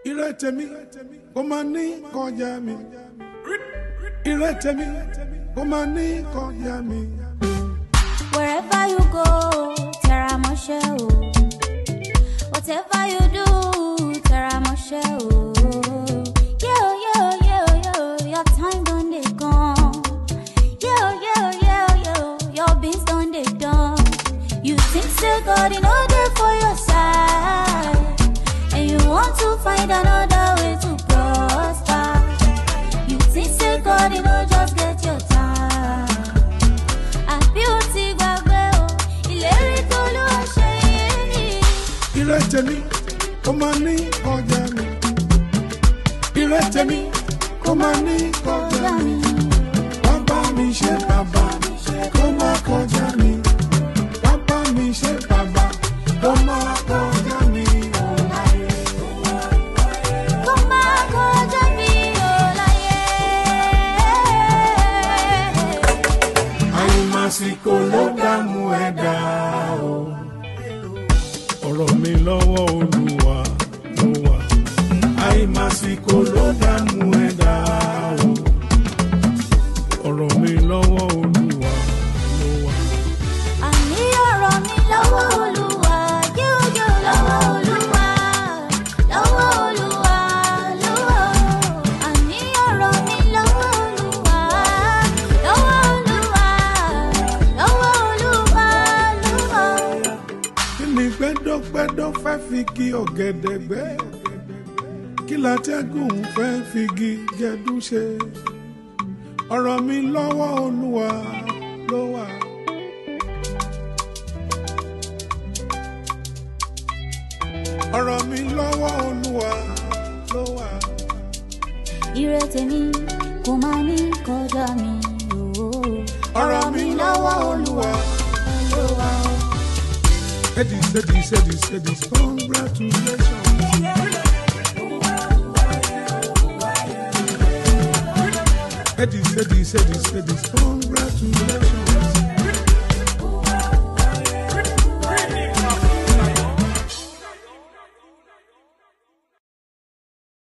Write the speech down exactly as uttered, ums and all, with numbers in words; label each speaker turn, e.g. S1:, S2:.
S1: Ìrètí mi kò máa ní kọjá mi. Ìrètí mi kò máa ní kọjá mi.
S2: Wherever you go, Tera Moshe o. Whatever you do, Tera Moshe o. Yo yo yo yo, your time done dey gone. Yo yo yo yo, your biz done dey done. You think say God in order for your side, and you want to find another way to prosper. You think say God in order just get your time. A beauty gbagbe o, ìlérí t'Olúwa ṣe yìí.
S1: Ìrètí mi kò máa ní kọjá mi. Ìrètí mi kò máa ní kọjá mi. Bàbá mi ṣe bàbá kò má kọjá mi. Bàbá mi ṣe bàbá kò má kọjá mi.
S2: Kó má kọjá mi o láyé.
S1: Àìmásìkò ló dààmú ẹ̀dá o. Ọ̀rọ̀ mi lọ́wọ́ Olúwa ló wà. Àìmásìkò ló dààmú ẹ̀dá o. Ọ̀rọ̀ mi lọ́wọ́ Olúwa ló wà.
S2: Àní ọ̀rọ̀ mi lọ́wọ́ Olúwa, yóò yóò lọ́wọ́ Olúwa, lọ́wọ́ Olúwa, lọ́wọ́. Àní ọ̀rọ̀ mi lọ́wọ́ Olúwa, lọ́wọ́ Olúwa, lọ́wọ́ Olúwa, lọ́wọ́.
S1: Kí ni gbẹ́dọ́gbẹ́dọ́ fẹ́ fi kí ọ̀gẹ̀dẹ̀ gbẹ́? Kí látẹ́gùn fẹ́ fi igi gẹdú ṣe? Ọ̀rọ̀ mi lọ́wọ́ Olúwa ló wà. Ọ̀rọ̀ mi lọ́wọ́ Olúwa ló wà.
S2: Ìrètí mi kò máa ní kọjá mi o.
S1: Ọ̀rọ̀ mi lọ́wọ́ Olúwa
S2: ló wà.
S1: Edis, Edis, Edis, Edis, congratulations. Edis, Edis, Edis, Edis, congratulations.